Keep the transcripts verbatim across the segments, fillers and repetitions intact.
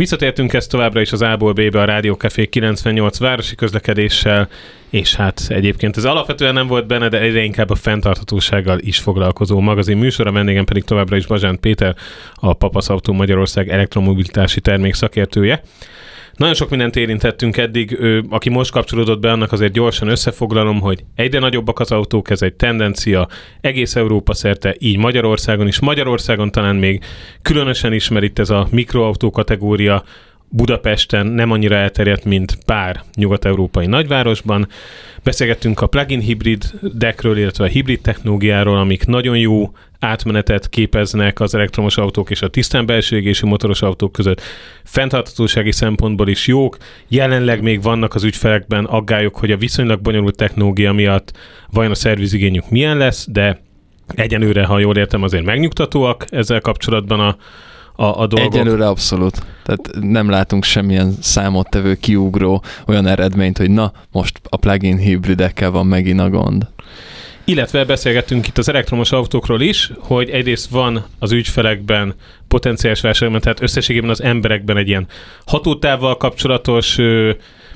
Visszatértünk ezt továbbra is az A-ból B-be a Rádió Café kilencvennyolc városi közlekedéssel, és hát egyébként ez alapvetően nem volt benne, de egyre inkább a fenntarthatósággal is foglalkozó magazin műsor, a vendégem pedig továbbra is Bazsánt Péter, a Papasz Autó Magyarország elektromobilitási termék szakértője. Nagyon sok mindent érintettünk eddig, aki most kapcsolódott be, annak azért gyorsan összefoglalom, hogy egyre nagyobbak az autók, ez egy tendencia egész Európa szerte, így Magyarországon is. Magyarországon talán még különösen ismer itt ez a mikroautó kategória, Budapesten nem annyira elterjedt, mint pár nyugat-európai nagyvárosban. Beszélgettünk a plug-in hibridekről, illetve a hibrid technológiáról, amik nagyon jó átmenetet képeznek az elektromos autók és a tisztán belső égésű motoros autók között. Fenntarthatósági szempontból is jók. Jelenleg még vannak az ügyfelekben aggályok, hogy a viszonylag bonyolult technológia miatt vajon a szervizigényük milyen lesz, de egyenlőre, ha jól értem, azért megnyugtatóak ezzel kapcsolatban a A, a dolgok. Egyelőre abszolút. Tehát nem látunk semmilyen számottevő, kiugró olyan eredményt, hogy na, most a plug-in hibridekkel van megint a gond. Illetve beszélgettünk itt az elektromos autókról is, hogy egyrészt van az ügyfelekben potenciális vásárlóban, tehát összességében az emberekben egy ilyen hatótávval kapcsolatos ö,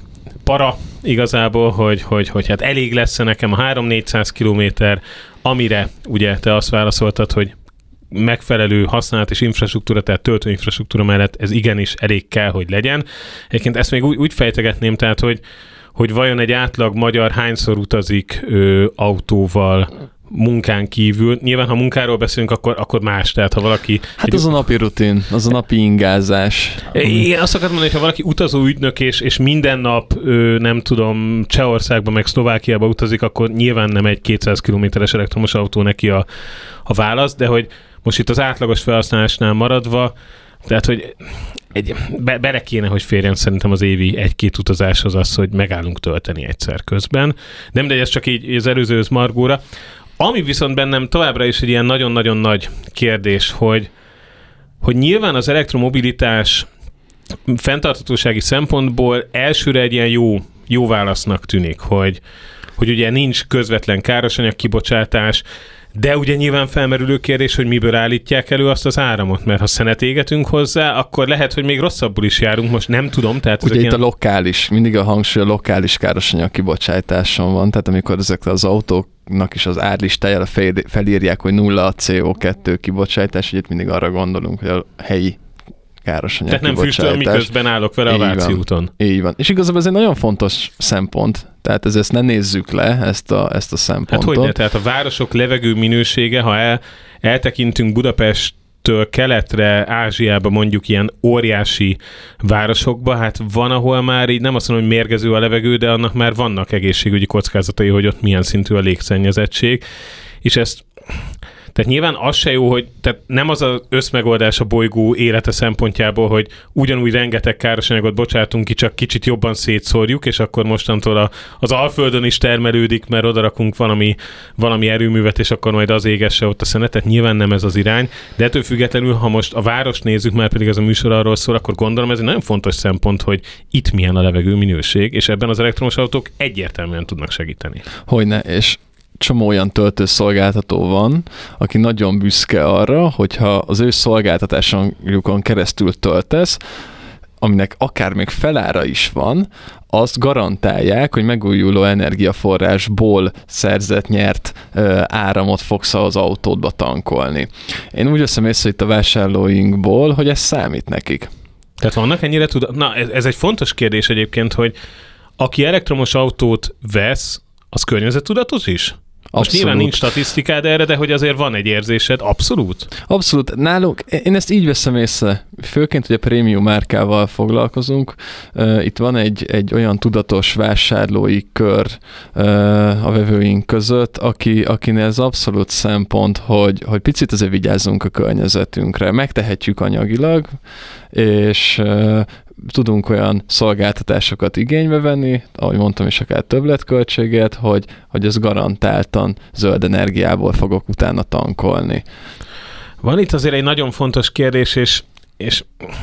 para igazából, hogy, hogy, hogy hát elég lesz nekem a három-négyszáz kilométer, amire ugye te azt válaszoltad, hogy megfelelő használat és infrastruktúra, tehát töltőinfrastruktúra mellett ez igenis elég kell, hogy legyen. Egyébként ezt még úgy, úgy fejtegetném, tehát, hogy, hogy vajon egy átlag magyar hányszor utazik ö, autóval munkán kívül. Nyilván, ha munkáról beszélünk, akkor, akkor más. Tehát, ha valaki... Hát egy, az a napi rutin, az a napi ingázás. Én azt akartam mondani, hogy ha valaki utazó ügynök, és, és minden nap, ö, nem tudom, Csehországba, meg Szlovákiába utazik, akkor nyilván nem egy kétszáz kilométeres elektromos autó neki a, a válasz, de hogy most itt az átlagos felhasználásnál maradva, tehát, hogy egy, be, bele kéne, hogy férjen szerintem az évi egy-két utazáshoz az, hogy megállunk tölteni egyszer közben. Nem, de ez csak így az előzőhöz margóra. Ami viszont bennem továbbra is egy ilyen nagyon-nagyon nagy kérdés, hogy, hogy nyilván az elektromobilitás fenntarthatósági szempontból elsőre egy ilyen jó, jó válasznak tűnik, hogy, hogy ugye nincs közvetlen károsanyag kibocsátás, de ugye nyilván felmerülő kérdés, hogy miből állítják elő azt az áramot, mert ha szenet égetünk hozzá, akkor lehet, hogy még rosszabbul is járunk, most nem tudom. Tehát ugye itt ilyen... a lokális, mindig a hangsúly a lokális károsanyag kibocsátáson van, tehát amikor ezek az autóknak is az árlistájára felírják, hogy nulla a cé o kettő kibocsátás, ugye itt mindig arra gondolunk, hogy a helyi károsanyag tehát nem füstölöm, miközben állok vele a Váci úton. Így van. És igazából ez egy nagyon fontos szempont, tehát ez, ezt ne nézzük le, ezt a, ezt a szempontot. Hát hogy ne? Tehát a városok levegő minősége, ha el, eltekintünk Budapesttől keletre, Ázsiába mondjuk ilyen óriási városokba, hát van, ahol már így nem azt mondom, hogy mérgező a levegő, de annak már vannak egészségügyi kockázatai, hogy ott milyen szintű a légszennyezettség, és ezt tehát nyilván az se jó, hogy tehát nem az az összmegoldás a bolygó élete szempontjából, hogy ugyanúgy rengeteg károsanyagot bocsátunk ki, csak kicsit jobban szétszórjuk, és akkor mostantól a, az Alföldön is termelődik, mert odarakunk valami, valami erőművet, és akkor majd az égesse ott a szenet. Tehát nyilván nem ez az irány, de ettől függetlenül, ha most a várost nézzük, már pedig ez a műsor arról szól, akkor gondolom ez egy nagyon fontos szempont, hogy itt milyen a levegő minőség, és ebben az elektromos autók egyértelműen tudnak segíteni. Hogyne, és csomó olyan töltőszolgáltató van, aki nagyon büszke arra, hogyha az ő szolgáltatásokon keresztül töltesz, aminek akár még felára is van, azt garantálják, hogy megújuló energiaforrásból szerzett, nyert ö, áramot fogsz az autódba tankolni. Én úgy veszem észre itt a vásárlóinkból, hogy ez számít nekik. Tehát vannak ennyire tudat? Na, ez, ez egy fontos kérdés egyébként, hogy aki elektromos autót vesz, az környezettudatos is? Most Abszolút. nyilván nincs statisztikád erre, de hogy azért van egy érzésed, abszolút? Abszolút. Nálunk, én ezt így veszem észre, főként, hogy a prémium márkával foglalkozunk. Itt van egy, egy olyan tudatos vásárlói kör a vevőink között, aki, akinél ez abszolút szempont, hogy, hogy picit azért vigyázzunk a környezetünkre. Megtehetjük anyagilag, és tudunk olyan szolgáltatásokat igénybe venni, ahogy mondtam is, akár többletköltséget, hogy, hogy ez garantáltan zöld energiából fogok utána tankolni. Van itt azért egy nagyon fontos kérdés, és és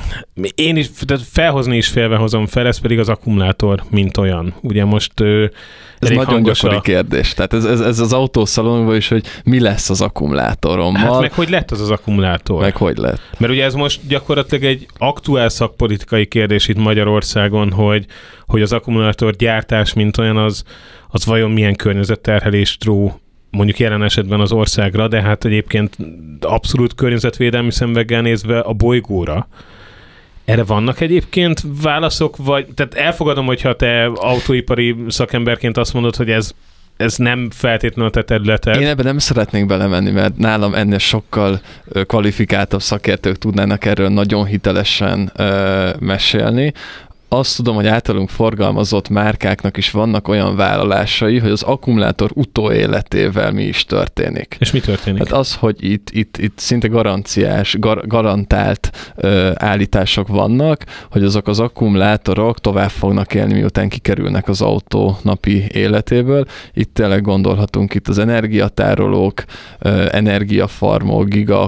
én is tehát felhozni is félve hozom fel, ez pedig az akkumulátor, mint olyan. Ugye most ez nagyon gyakori a... kérdés. Tehát ez, ez, ez az autószalonban is, hogy mi lesz az akkumulátorommal. Hát meg hogy lett az az akkumulátor? Meg hogy lett. Mert ugye ez most gyakorlatilag egy aktuál szakpolitikai kérdés itt Magyarországon, hogy, hogy az akkumulátor gyártás, mint olyan, az, az vajon milyen környezetterhelést ró mondjuk jelen esetben az országra, de hát egyébként abszolút környezetvédelmi szemveggel nézve a bolygóra. Erre vannak egyébként válaszok, vagy tehát elfogadom, hogyha te autóipari szakemberként azt mondod, hogy ez, ez nem feltétlenül a te területed. Én ebben nem szeretnék belemenni, mert nálam ennél sokkal kvalifikáltabb szakértők tudnának erről nagyon hitelesen ö, mesélni. Azt tudom, hogy általunk forgalmazott márkáknak is vannak olyan vállalásai, hogy az akkumulátor utóéletével mi is történik. És mi történik? Hát az, hogy itt, itt, itt szinte garanciás, gar, garantált ö, állítások vannak, hogy azok az akkumulátorok tovább fognak élni, miután kikerülnek az autó napi életéből. Itt tényleg gondolhatunk itt az energiatárolók, ö, energiafarmok,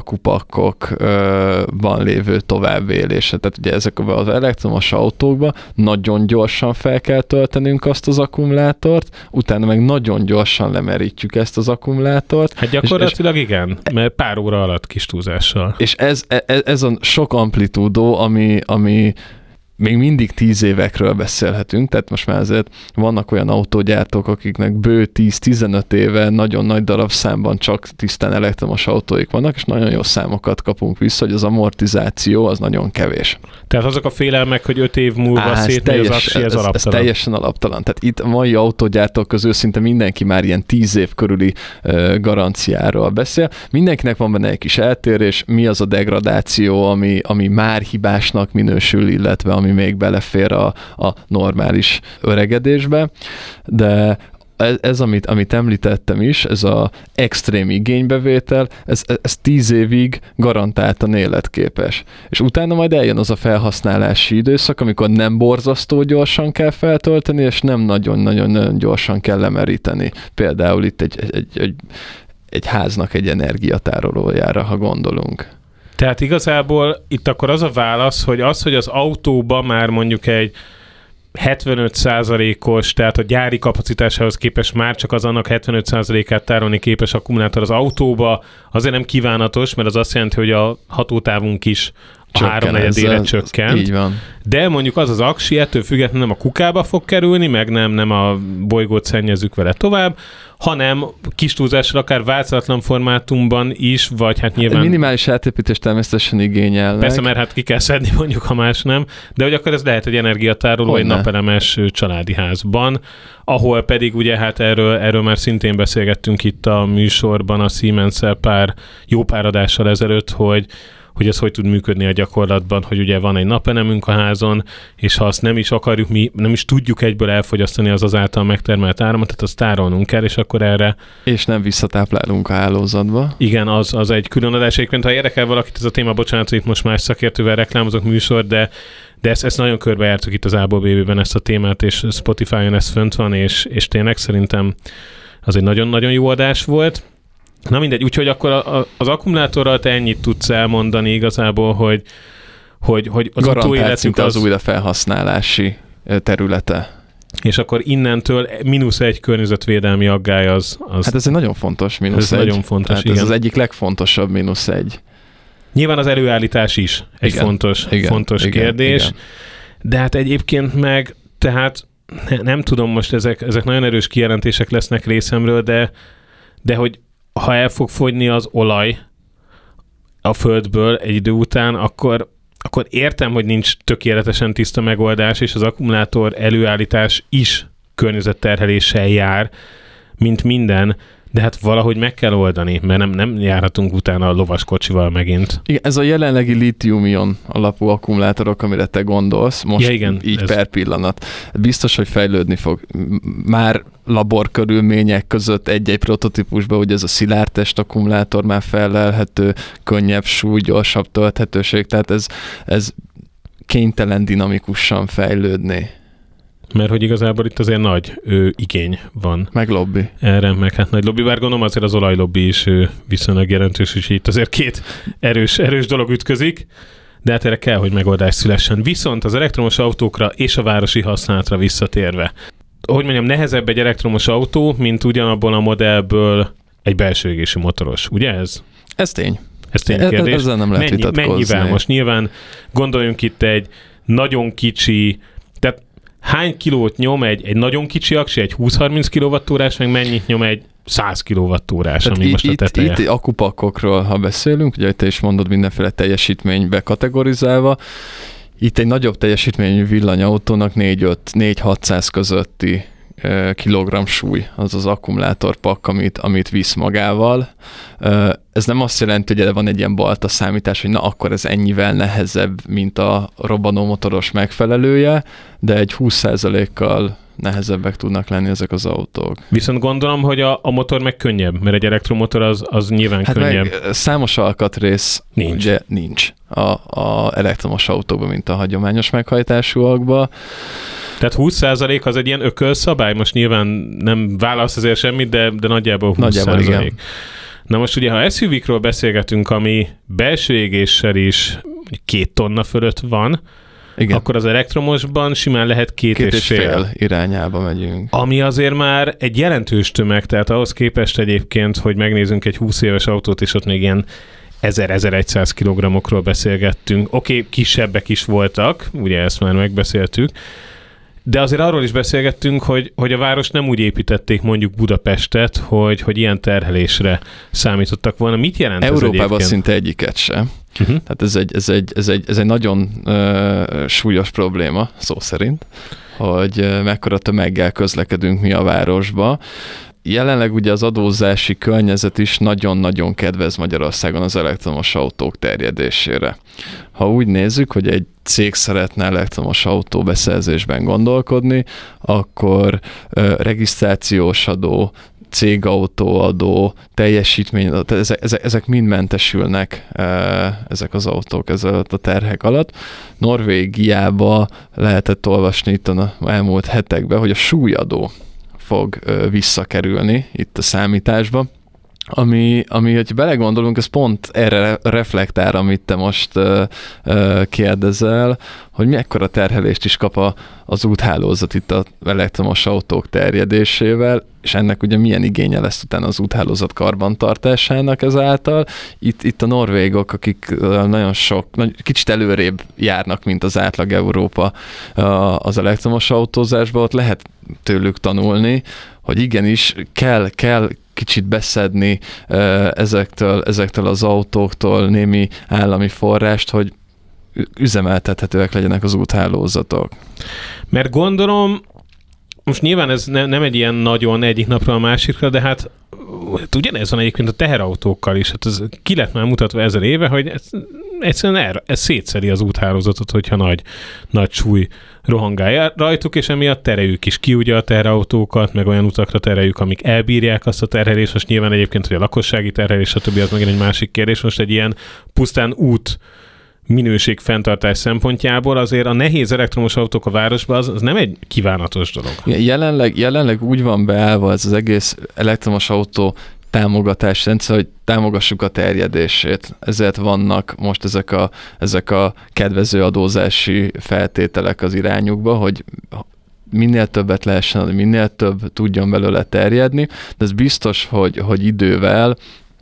gigakupakokban lévő továbbélése. Tehát ugye ezek az elektromos autókban nagyon gyorsan fel kell töltenünk azt az akkumulátort, utána meg nagyon gyorsan lemerítjük ezt az akkumulátort. Hát gyakorlatilag és, és igen, mert pár óra alatt kis túlzással. És ez, ez, ez a sok amplitúdó, ami, ami még mindig tíz évekről beszélhetünk, tehát most már azért vannak olyan autógyártók, akiknek bő tíz-tizenöt éve nagyon nagy darabszámban csak tisztán elektromos autóik vannak, és nagyon jó számokat kapunk vissza, hogy az amortizáció az nagyon kevés. Tehát azok a félelmek, hogy öt év múlva szétmegy az aksi, ez, ez alaptalan. Ez teljesen alaptalan. Tehát itt a mai autógyártók közül szinte mindenki már ilyen tíz év körüli uh, garanciáról beszél. Mindenkinek van benne egy kis eltérés, mi az a degradáció, ami, ami már hibásnak minősül, illetve ami még belefér a, a normális öregedésbe, de ez, ez amit, amit említettem is, ez az extrém igénybevétel, ez, ez tíz évig garantáltan életképes. És utána majd eljön az a felhasználási időszak, amikor nem borzasztó gyorsan kell feltölteni, és nem nagyon-nagyon gyorsan kell lemeríteni. Például itt egy, egy, egy, egy háznak egy energiatárolójára, ha gondolunk. Tehát igazából itt akkor az a válasz, hogy az, hogy az autóban már mondjuk egy hetvenöt százalékos, tehát a gyári kapacitásához képest már csak az annak hetvenöt százalékát tárolni képes akkumulátor az autóba, azért nem kívánatos, mert az azt jelenti, hogy a hatótávunk is háromnegyedére csökkent. Így van. De mondjuk az az aksi ettől függetlenül nem a kukába fog kerülni, meg nem, nem a bolygót szennyezzük vele tovább, hanem kis túlzással akár változatlan formátumban is, vagy hát nyilván... Minimális átépítést természetesen igényelnek. Persze, mert hát ki kell szedni mondjuk, ha más nem, de hogy akkor ez lehet egy energiatároló hogy egy ne. napelemes családi házban, ahol pedig ugye hát erről, erről már szintén beszélgettünk itt a műsorban a Siemens-szel pár jó pár adással ezelőtt, hogy hogy ez hogy tud működni a gyakorlatban, hogy ugye van egy napelemünk a házon, és ha azt nem is akarjuk, mi nem is tudjuk egyből elfogyasztani az az által megtermelt áramot, tehát azt tárolnunk kell, és akkor erre... És nem visszatáplálunk a hálózatba. Igen, az, az egy külön adás. Egyébként, ha érdekel valakit ez a téma, bocsánat, hogy itt most más szakértővel reklámozok műsor, de, de ezt, ezt nagyon körbejártuk itt az Ából bé bé-ben ezt a témát, és Spotify-on ez fönt van, és, és tényleg szerintem az egy nagyon-nagyon jó adás volt. Na mindegy, úgyhogy akkor a, a, az akkumulátorral te ennyit tudsz elmondani igazából, hogy, hogy, hogy az utóéletünk az... az újra felhasználási területe. És akkor innentől mínusz egy környezetvédelmi aggály az... az hát ez egy nagyon fontos mínusz egy. nagyon fontos, igen. Ez az egyik legfontosabb mínusz egy. Nyilván az előállítás is egy igen, fontos, igen, fontos igen, kérdés. Igen. De hát egyébként meg, tehát nem tudom, most ezek, ezek nagyon erős kijelentések lesznek részemről, de, de hogy ha el fog fogyni az olaj a földből egy idő után, akkor, akkor értem, hogy nincs tökéletesen tiszta megoldás, és az akkumulátor előállítás is környezetterheléssel jár, mint minden, de hát valahogy meg kell oldani, mert nem, nem járhatunk utána a lovaskocsival megint. Igen, ez a jelenlegi lítium-ion alapú akkumulátorok, amire te gondolsz, most ja, igen, így ez... per pillanat. Biztos, hogy fejlődni fog. Már laborkörülmények között egy-egy prototípusban, ugye ez a szilárdtest akkumulátor már fellelhető, könnyebb súly, gyorsabb tölthetőség, tehát ez, ez kénytelen dinamikusan fejlődni. Mert hogy igazából itt azért nagy ő, igény van. Meg lobby. Erre, meg hát nagy lobby. Bár gondolom azért az olajlobby is ő, viszonylag jelentős, és itt azért két erős, erős dolog ütközik. de hát erre kell, hogy megoldás szülessen. Viszont az elektromos autókra és a városi használatra visszatérve, hogy mondjam, nehezebb egy elektromos autó, mint ugyanabból a modellből egy belső égésű motoros. Ugye ez? Ez tény. Ez tény kérdés. Ezzel nem lehet Mennyi, vitatkozni. Mennyivel? Most nyilván gondoljunk itt egy nagyon kicsi, tehát hány kilót nyom egy, egy nagyon kicsi aksi, egy húsz-harminc kilowattórás, meg mennyit nyom egy száz kilowattórás, ami itt, most a teteje. Itt, itt akupakokról, ha beszélünk, ugye te is mondod mindenféle teljesítménybe kategorizálva, itt egy nagyobb teljesítményű villanyautónak négy-hatszáz közötti kilogramm súly, az az akkumulátorpak, amit, amit visz magával. Ez nem azt jelenti, hogy van egy ilyen balta számítás, hogy na akkor ez ennyivel nehezebb, mint a robbanómotoros megfelelője, de egy húsz százalékkal nehezebbek tudnak lenni ezek az autók. Viszont gondolom, hogy a, a motor meg könnyebb, mert egy elektromotor az, az nyilván hát könnyebb. Meg számos alkatrész nincs, ugye, nincs a, a elektromos autókban, mint a hagyományos meghajtásúakban. Tehát húsz százalék az egy ilyen ökölszabály, most nyilván nem válasz azért semmit, de, de nagyjából húsz százalék. Na most ugye, ha es u vé-król beszélgetünk, ami belső égéssel is két tonna fölött van, igen. Akkor az elektromosban simán lehet két, két és, és fél. fél irányába megyünk. Ami azért már egy jelentős tömeg, tehát ahhoz képest egyébként, hogy megnézzünk egy húsz éves autót, és ott még ilyen ezer-ezerszáz kilogrammokról beszélgettünk. Oké, okay, kisebbek is voltak, ugye ezt már megbeszéltük, de azért arról is beszélgettünk, hogy, hogy a város nem úgy építették mondjuk Budapestet, hogy, hogy ilyen terhelésre számítottak volna. Mit jelent Európában ez egyébként? Szinte egyiket sem. Uh-huh. Tehát ez egy, ez, egy, ez, egy, ez egy nagyon uh, súlyos probléma, szó szerint, hogy uh, mekkora tömeggel közlekedünk mi a városba. Jelenleg ugye az adózási környezet is nagyon-nagyon kedvez Magyarországon az elektromos autók terjedésére. Ha úgy nézzük, hogy egy cég szeretne elektromos autó beszerzésben gondolkodni, akkor uh, regisztrációs adó, cégautóadó, teljesítmény, ezek, ezek, ezek mind mentesülnek, ezek az autók ezzel a terhek alatt. Norvégiába lehetett olvasni itt a elmúlt hetekben, hogy a súlyadó fog visszakerülni itt a számításba, ami, ami, hogy belegondolunk, ez pont erre reflektál, amit te most uh, uh, kérdezel, hogy mekkora terhelést is kap a, az úthálózat itt az elektromos autók terjedésével, és ennek ugye milyen igénye lesz utána az úthálózat karbantartásának ezáltal. Itt, itt a norvégok, akik nagyon sok, kicsit előrébb járnak, mint az átlag Európa az elektromos autózásban, ott lehet tőlük tanulni, hogy igenis kell, kell kicsit beszedni ezektől, ezektől az autóktól némi állami forrást, hogy üzemeltethetőek legyenek az úthálózatok. Mert gondolom, most nyilván ez ne, nem egy ilyen nagyon egyik napra a másikra, de hát, hát ugyanez van egyébként a teherautókkal is. Hát ez ki lett már mutatva ezer éve, hogy ez, egyszerűen el, ez szétszedi az úthálózatot, hogyha nagy, nagy súly rohangál rajtuk, és emiatt tereljük is ki ugye a teherautókat, meg olyan utakra tereljük, amik elbírják azt a terhelést. Most nyilván egyébként, hogy a lakossági terhelés, stb. Az megint egy másik kérdés. Most egy ilyen pusztán út minőség fenntartás szempontjából azért a nehéz elektromos autók a városban az, az nem egy kívánatos dolog. Jelenleg, jelenleg úgy van beállva ez az egész elektromos autó támogatás rendszer, hogy támogassuk a terjedését. Ezért vannak most ezek a, ezek a kedvező adózási feltételek az irányukba, hogy minél többet lehessen, minél több tudjon belőle terjedni, de ez biztos, hogy, hogy idővel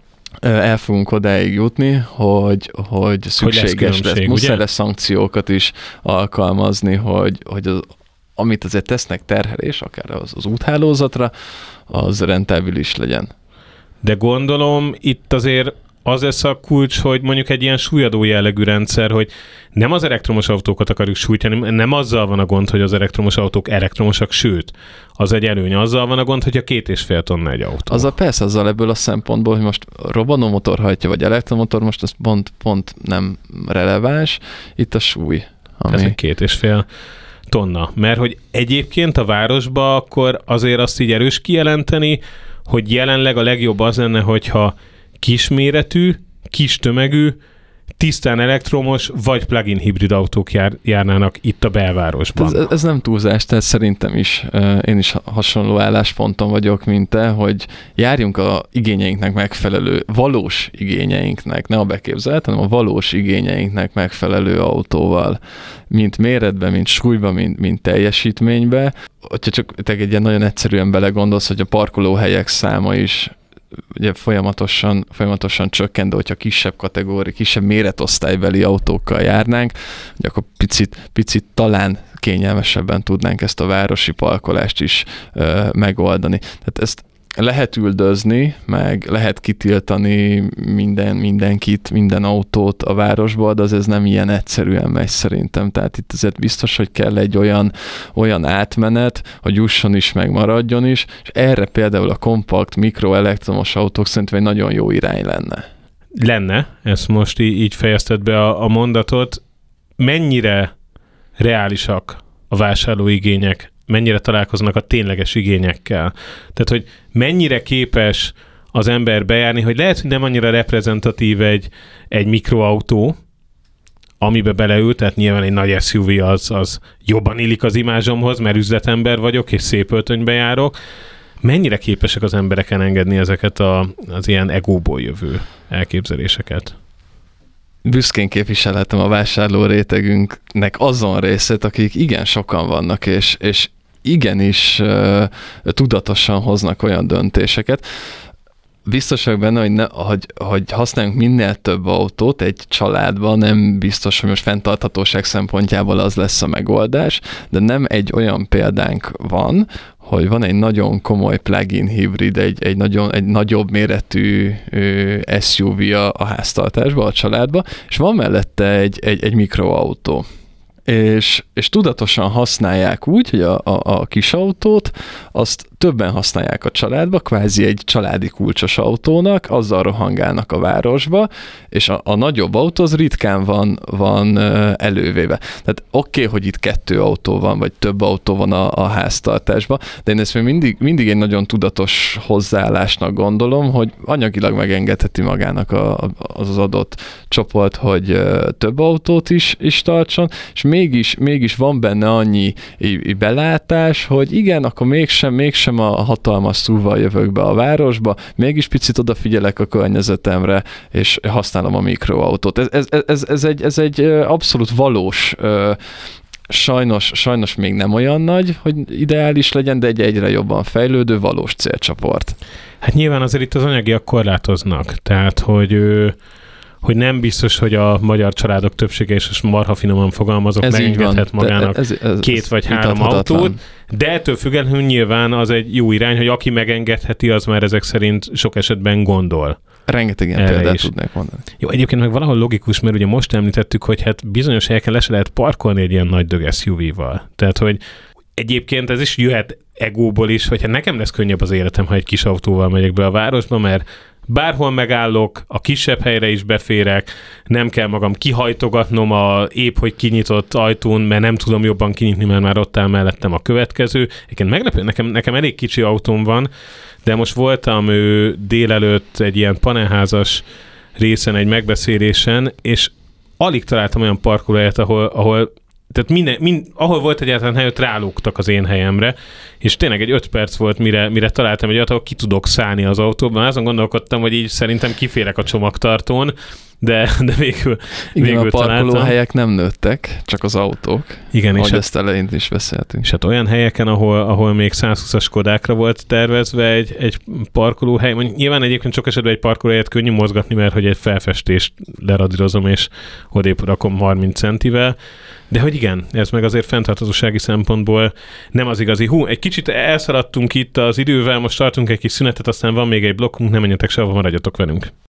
el fogunk odáig jutni, hogy, hogy szükséges hogy lesz, lesz. Muszáj lesz szankciókat is alkalmazni, hogy, hogy az, amit azért tesznek terhelés, akár az, az úthálózatra, az rentábilis legyen. De gondolom itt azért az lesz a kulcs, hogy mondjuk egy ilyen súlyadó jellegű rendszer, hogy nem az elektromos autókat akarjuk sújtani, nem azzal van a gond, hogy az elektromos autók elektromosak, sőt, az egy előny, azzal van a gond, hogy a két és fél tonna egy autó. Az a persze, azzal ebből a szempontból, hogy most robbanómotor hajtja, vagy elektromotor, most ez pont, pont nem releváns, itt a súly. Ami... Ez egy két és fél tonna. Mert hogy egyébként a városba akkor azért azt így erős kijelenteni, hogy jelenleg a legjobb az lenne, hogyha kisméretű, kis tömegű, tisztán elektromos vagy plug-in hibrid autók jár, járnának itt a belvárosban. Ez, ez nem túlzás, tehát szerintem is, én is hasonló állásponton vagyok, mint te, hogy járjunk a igényeinknek megfelelő, valós igényeinknek, ne a beképzelt, hanem a valós igényeinknek megfelelő autóval, mint méretben, mint súlyban, mint, mint teljesítménybe. Hogyha csak te egy ilyen nagyon egyszerűen belegondolsz, hogy a parkolóhelyek száma is ugye folyamatosan, folyamatosan csökken, de hogyha kisebb kategóri, kisebb méretosztálybeli autókkal járnánk, ugye akkor picit, picit talán kényelmesebben tudnánk ezt a városi parkolást is ö, megoldani. Tehát ezt lehet üldözni, meg lehet kitiltani minden, mindenkit, minden autót a városból, de az ez nem ilyen egyszerűen megy szerintem. Tehát itt azért biztos, hogy kell egy olyan, olyan átmenet, hogy jusson is, meg maradjon is, és erre például a kompakt, mikroelektromos autók szerintem egy nagyon jó irány lenne. Lenne, ezt most így, így fejezted be a, a mondatot. Mennyire reálisak a vásárlóigények, mennyire találkoznak a tényleges igényekkel. Tehát, hogy mennyire képes az ember bejárni, hogy lehet, hogy nem annyira reprezentatív egy, egy mikroautó, amibe beleül, tehát nyilván egy nagy es u vé az, az jobban illik az imázsomhoz, mert üzletember vagyok, és szép öltönybe járok. Mennyire képesek az emberek elengedni ezeket a, az ilyen egóból jövő elképzeléseket? Büszkén képviselhetem a vásárló rétegünknek azon részét, akik igen sokan vannak, és, és igenis uh, tudatosan hoznak olyan döntéseket. Biztos vagyok benne, hogy, ne, hogy, hogy használjunk minél több autót egy családban, nem biztos, hogy most fenntarthatóság szempontjából az lesz a megoldás, de nem egy olyan példánk van, hogy van egy nagyon komoly plug-in hibrid, egy, egy, nagyon, egy nagyobb méretű ö, es u vé a, a háztartásba, a családba, és van mellette egy, egy, egy mikroautó. És, és tudatosan használják úgy, hogy a, a, a kis autót, azt többen használják a családba, kvázi egy családi kulcsos autónak, azzal rohangálnak a városba, és a, a nagyobb autó az ritkán van, van elővéve. Tehát oké, okay, hogy itt kettő autó van, vagy több autó van a, a háztartásban, de én ezt még mindig, mindig egy nagyon tudatos hozzáállásnak gondolom, hogy anyagilag megengedheti magának a, az adott csoport, hogy több autót is, is tartson, és mégis, mégis van benne annyi belátás, hogy igen, akkor mégsem, mégsem a hatalmas szúval jövök be a városba, mégis picit odafigyelek a környezetemre, és használom a mikroautót. Ez, ez, ez, ez, egy, ez egy abszolút valós, sajnos, sajnos még nem olyan nagy, hogy ideális legyen, de egy egyre jobban fejlődő, valós célcsoport. Hát nyilván azért itt az anyagiak korlátoznak, tehát hogy hogy nem biztos, hogy a magyar családok többsége, és most marha finoman fogalmazok, ez megengedhet magának ez, ez, ez, két vagy három autót, de ettől függetlenül nyilván az egy jó irány, hogy aki megengedheti, az már ezek szerint sok esetben gondol. Rengeteg ilyen példát tudnék mondani. Jó, egyébként meg valahol logikus, mert ugye most említettük, hogy hát bizonyos helyeken le se lehet parkolni egy ilyen nagy dög es u vé-val. Tehát, hogy egyébként ez is jöhet egóból is, hogy hát nekem lesz könnyebb az életem, ha egy kis autóval megyek be a városba, mert bárhol megállok, a kisebb helyre is beférek, nem kell magam kihajtogatnom a épp, hogy kinyitott ajtón, mert nem tudom jobban kinyitni, mert már ott áll mellettem a következő. Egyébként meglepő, nekem, nekem elég kicsi autóm van, de most voltam ő, délelőtt egy ilyen panelházas részen, egy megbeszélésen, és alig találtam olyan parkolóhelyet, ahol, ahol tehát minden, mind, ahol volt egyáltalán hely, ott rálógtak az én helyemre, és tényleg egy öt perc volt, mire, mire találtam egy olyat, ahol ki tudok szállni az autóban. Azon gondolkodtam, hogy így szerintem kiférek a csomagtartón, de, de végül, igen, végül a parkolóhelyek találtam. nem nőttek, csak az autók. Igen, ahogy és ezt hát, elején is beszéltünk. És hát olyan helyeken, ahol, ahol még százhúszas Kodákra volt tervezve egy, egy parkolóhely, mondjuk nyilván egyébként sok esetben egy parkolóhelyet könnyű mozgatni, mert hogy egy felfestést leradírozom, és odébb rakom harminc centivel, de hogy igen, ez meg azért fenntarthatósági szempontból nem az igazi. Hú, egy kicsit elszaladtunk itt az idővel, most tartunk egy kis szünetet, aztán van még egy blokkunk, nem menjetek sehova, maradjatok velünk.